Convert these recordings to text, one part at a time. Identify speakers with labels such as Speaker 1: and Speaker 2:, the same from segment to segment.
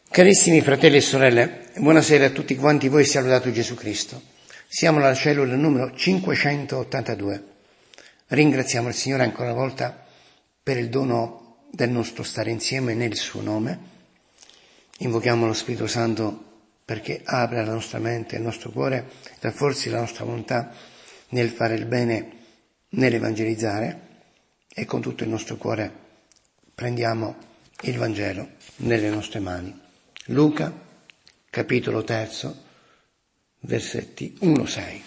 Speaker 1: Carissimi fratelli e sorelle, buonasera a tutti quanti voi, sia lodato Gesù Cristo. Siamo alla cellula numero 582. Ringraziamo il Signore ancora una volta per il dono del nostro stare insieme nel suo nome. Invochiamo lo Spirito Santo perché apra la nostra mente, il nostro cuore, rafforzi la nostra volontà nel fare il bene, nell'evangelizzare, e con tutto il nostro cuore prendiamo il Vangelo nelle nostre mani. Luca, capitolo 3, versetti 1-6.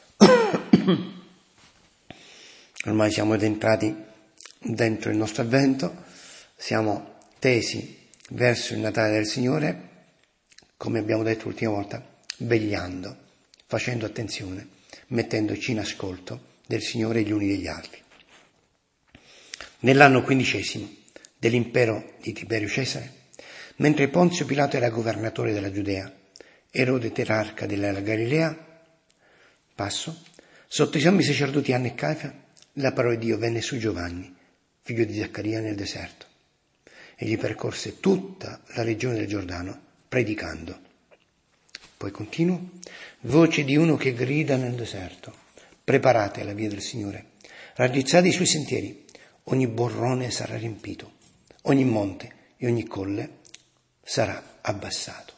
Speaker 1: Ormai siamo entrati dentro il nostro avvento, siamo tesi verso il Natale del Signore, come abbiamo detto l'ultima volta, vegliando, facendo attenzione, mettendoci in ascolto del Signore gli uni degli altri. Nell'anno 15 dell'impero di Tiberio Cesare, mentre Ponzio Pilato era governatore della Giudea, Erode tetrarca della Galilea, sotto i sommi sacerdoti Anna e Caifa, la parola di Dio venne su Giovanni, figlio di Zaccaria, nel deserto. Egli percorse tutta la regione del Giordano, predicando. Poi continua, voce di uno che grida nel deserto, preparate la via del Signore, raddrizzate i suoi sentieri, ogni borrone sarà riempito, ogni monte e ogni colle sarà abbassato.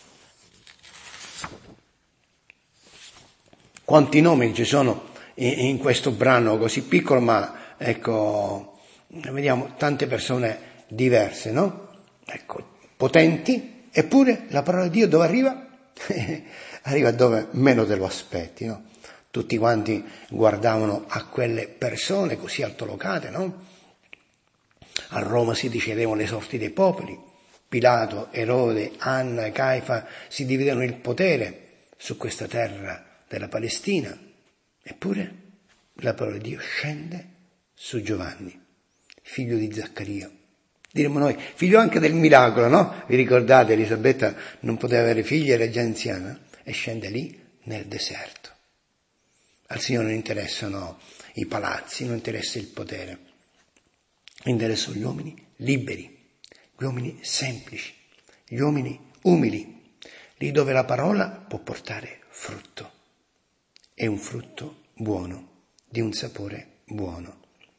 Speaker 1: Quanti nomi ci sono in questo brano così piccolo, ma ecco, vediamo tante persone diverse, no? Ecco, potenti, eppure la parola di Dio dove arriva? Arriva dove meno te lo aspetti, no? Tutti quanti guardavano a quelle persone così altolocate, no? A Roma si decidevano le sorti dei popoli. Pilato, Erode, Anna e Caifa si dividevano il potere su questa terra della Palestina. Eppure la parola di Dio scende su Giovanni, figlio di Zaccaria. Diremmo noi, figlio anche del miracolo, no? Vi ricordate, Elisabetta non poteva avere figli, era già anziana, e scende lì nel deserto. Al Signore non interessano i palazzi, non interessa il potere, interessano gli uomini liberi, gli uomini semplici, gli uomini umili, lì dove la parola può portare frutto. È un frutto buono, di un sapore buono.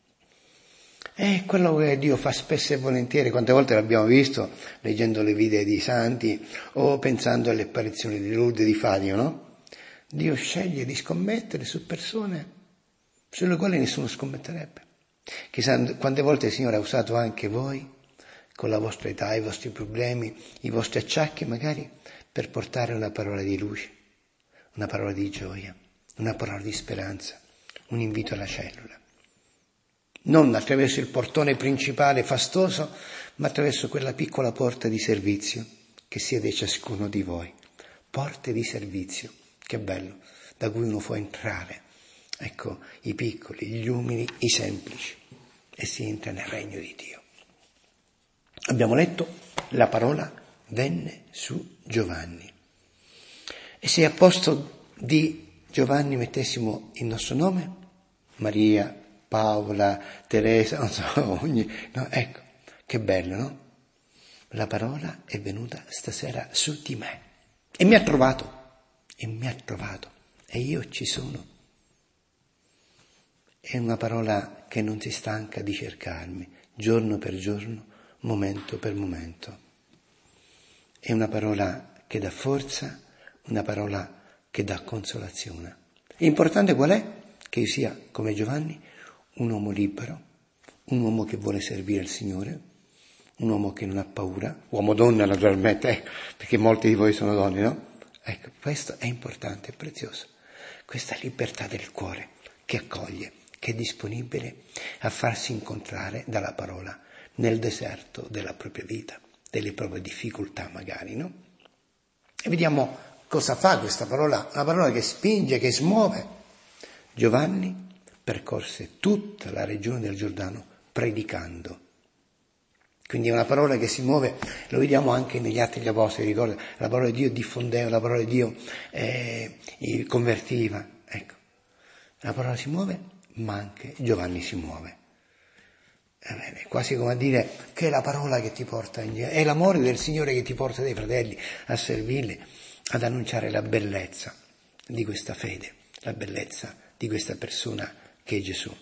Speaker 1: È quello che Dio fa spesso e volentieri, quante volte l'abbiamo visto leggendo le vite di santi o pensando alle apparizioni di Lourdes e di Fatima, no? Dio sceglie di scommettere su persone sulle quali nessuno scommetterebbe. Chissà quante volte il Signore ha usato anche voi, con la vostra età, i vostri problemi, i vostri acciacchi magari, per portare una parola di luce, una parola di gioia, una parola di speranza, un invito alla cellula. Non attraverso il portone principale fastoso, ma attraverso quella piccola porta di servizio che siede ciascuno di voi. Porte di servizio, che bello, da cui uno può entrare. Ecco, i piccoli, gli umili, i semplici, e si entra nel regno di Dio. Abbiamo letto, la parola venne su Giovanni. E se a posto di Giovanni mettessimo il nostro nome, Maria, Paola, Teresa, non so, no, ecco, che bello, no? La parola è venuta stasera su di me e mi ha trovato, e io ci sono. È una parola che non si stanca di cercarmi, giorno per giorno, momento per momento. È una parola che dà forza, una parola che dà consolazione. L'importante qual è? Che io sia, come Giovanni, un uomo libero, un uomo che vuole servire il Signore, un uomo che non ha paura, uomo-donna naturalmente, perché molti di voi sono donne, no? Ecco, questo è importante, è prezioso. Questa libertà del cuore che accoglie, che è disponibile a farsi incontrare dalla parola nel deserto della propria vita, delle proprie difficoltà magari, no? E vediamo cosa fa questa parola, una parola che spinge, che smuove. Giovanni percorse tutta la regione del Giordano predicando. Quindi è una parola che si muove, lo vediamo anche negli Atti degli Apostoli, ricorda, la parola di Dio diffondeva, la parola di Dio convertiva, ecco. La parola si muove, ma anche Giovanni si muove. È quasi come a dire che è la parola che ti porta è l'amore del Signore che ti porta dei fratelli a servirli, ad annunciare la bellezza di questa fede, la bellezza di questa persona che è Gesù.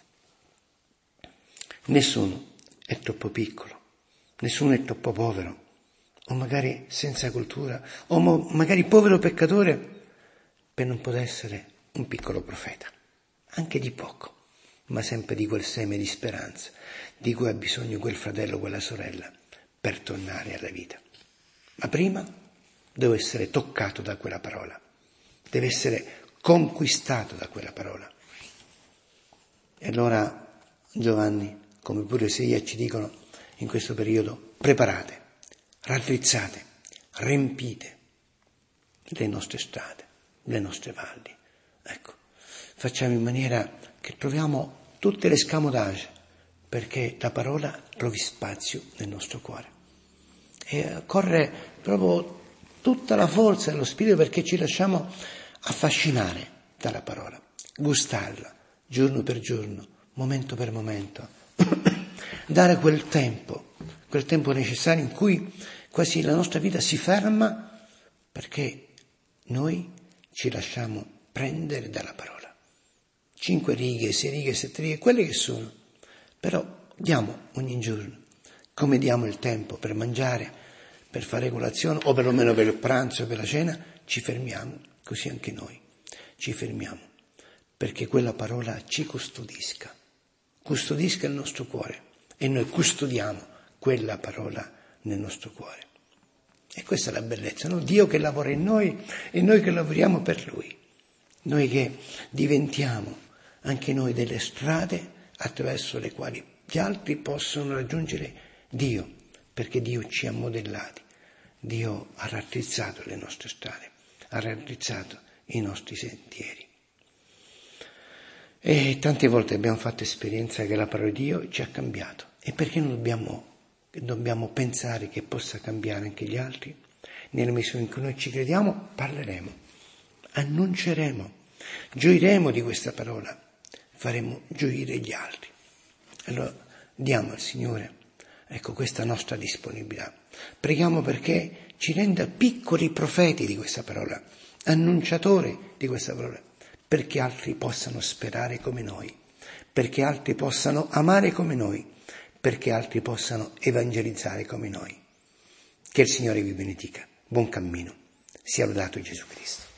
Speaker 1: Nessuno è troppo piccolo, nessuno è troppo povero, o magari senza cultura, o magari povero peccatore, per non poter essere un piccolo profeta, anche di poco, ma sempre di quel seme di speranza di cui ha bisogno quel fratello, quella sorella, per tornare alla vita. Ma prima deve essere toccato da quella parola, deve essere conquistato da quella parola. E allora Giovanni, come pure Isaia, ci dicono in questo periodo: preparate, raddrizzate, riempite le nostre strade, le nostre valli. Ecco, facciamo in maniera che troviamo tutte le escamotage perché la parola trovi spazio nel nostro cuore. E corre proprio tutta la forza dello Spirito perché ci lasciamo affascinare dalla parola, gustarla giorno per giorno, momento per momento, dare quel tempo necessario in cui quasi la nostra vita si ferma perché noi ci lasciamo prendere dalla parola. 5 righe, 6 righe, 7 righe, quelle che sono. Però diamo ogni giorno, come diamo il tempo per mangiare, per fare colazione o perlomeno per il pranzo e per la cena, ci fermiamo, così anche noi ci fermiamo, perché quella parola ci custodisca il nostro cuore e noi custodiamo quella parola nel nostro cuore. E questa è la bellezza, no? Dio che lavora in noi e noi che lavoriamo per Lui, noi che diventiamo anche noi delle strade attraverso le quali gli altri possono raggiungere Dio, perché Dio ci ha modellati, Dio ha raddrizzato le nostre strade, ha raddrizzato i nostri sentieri. E tante volte abbiamo fatto esperienza che la parola di Dio ci ha cambiato. E perché non dobbiamo pensare che possa cambiare anche gli altri? Nella misura in cui noi ci crediamo, parleremo, annunceremo, gioiremo di questa parola, faremo gioire gli altri. Allora diamo al Signore, ecco, questa nostra disponibilità. Preghiamo perché ci renda piccoli profeti di questa parola, annunciatori di questa parola, perché altri possano sperare come noi, perché altri possano amare come noi, perché altri possano evangelizzare come noi. Che il Signore vi benedica. Buon cammino. Sia lodato Gesù Cristo.